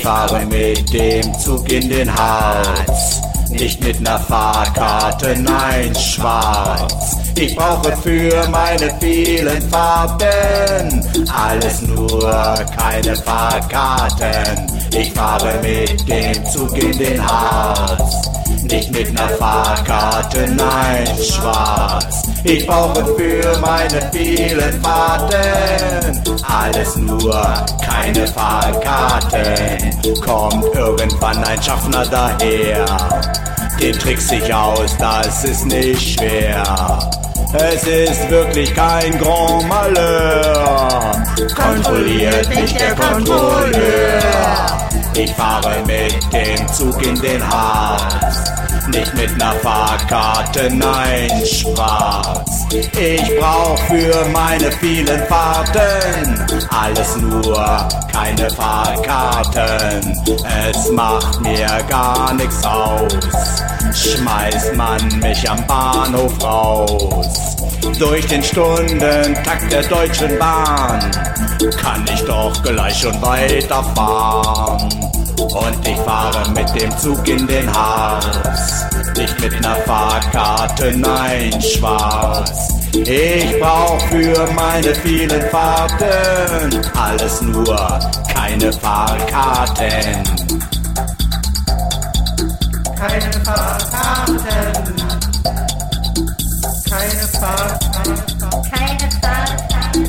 fahre mit dem Zug in den Harz, nicht mit ner Fahrkarte, nein, schwarz. Ich brauche für meine vielen Fahrten alles nur keine Fahrkarten. Ich fahre mit dem Zug in den Harz, nicht mit ner Fahrkarte, nein, schwarz. Ich brauche für meine vielen Fahrten alles nur keine Fahrkarten. Kommt irgendwann ein Schaffner daher, den trickst ich aus, das ist nicht schwer. Es ist wirklich kein Grand Malheur, kontrolliert mich der Kontrolleur. Ich fahre mit dem Zug in den Harz, nicht mit ner Fahrkarte, nein, schwarz. Ich brauch für meine vielen Fahrten alles nur keine Fahrkarten. Es macht mir gar nix aus, schmeißt man mich am Bahnhof raus. Durch den Stundentakt der Deutschen Bahn kann ich doch gleich schon weiterfahren. Und ich fahre mit dem Zug in den Harz, nicht mit ner Fahrkarte, nein, schwarz. Ich brauch für meine vielen Fahrten alles nur keine Fahrkarten. Keine Fahrkarten. Keine Fahrkarten. Keine Fahrkarten.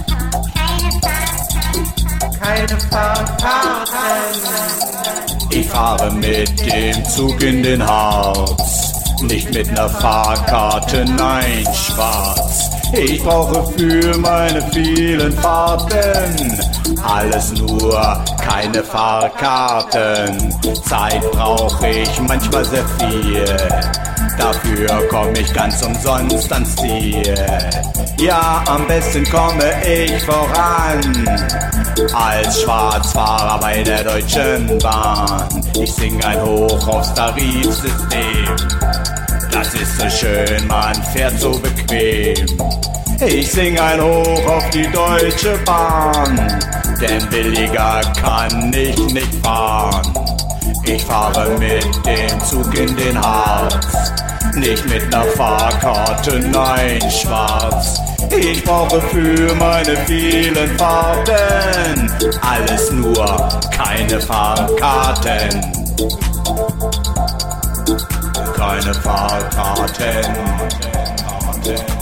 Keine Fahrkarten. Ich fahre mit dem Zug in den Harz, nicht mit ner Fahrkarte, nein, schwarz. Ich brauche für meine vielen Fahrten alles nur keine Fahrkarten. Zeit brauche ich manchmal sehr viel, dafür komm ich ganz umsonst ans Ziel. Ja, am besten komme ich voran als Schwarzfahrer bei der Deutschen Bahn. Ich sing ein Hoch aufs Tarifsystem, das ist so schön, man fährt so bequem. Ich sing ein Hoch auf die Deutsche Bahn, denn billiger kann ich nicht fahren. Ich fahre mit dem Zug in den Harz, nicht mit ner Fahrkarte, nein, schwarz. Ich brauche für meine vielen Fahrten alles nur keine Fahrkarten. Keine Fahrkarten.